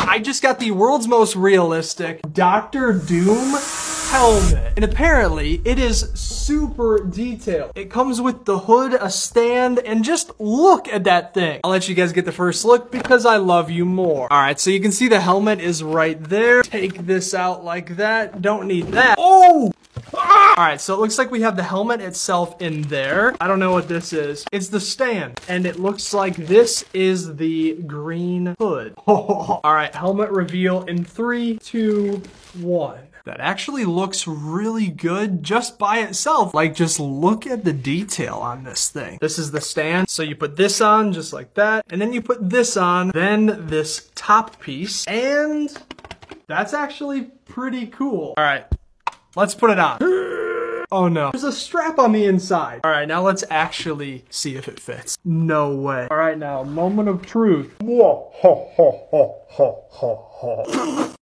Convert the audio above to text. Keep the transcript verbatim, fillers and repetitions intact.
I just got the world's most realistic Doctor Doom helmet. And apparently it is super detailed. It comes with the hood, a stand, and just look at that thing. I'll let you guys get the first look because I love you more. All right, so you can see the helmet is right there. Take this out like that. Don't need that. Oh! Ah! All right, so it looks like we have the helmet itself in there. I don't know what this is. It's the stand, and it looks like this is the green hood. All right, helmet reveal in three, two, one. That actually looks really good just by itself. Like, just look at the detail on this thing. This is the stand. So you put this on just like that, and then you put this on, then this top piece, and that's actually pretty cool. All right, let's put it on. Oh no, there's a strap on the inside. All right, now let's actually see if it fits. No way. All right, now, moment of truth.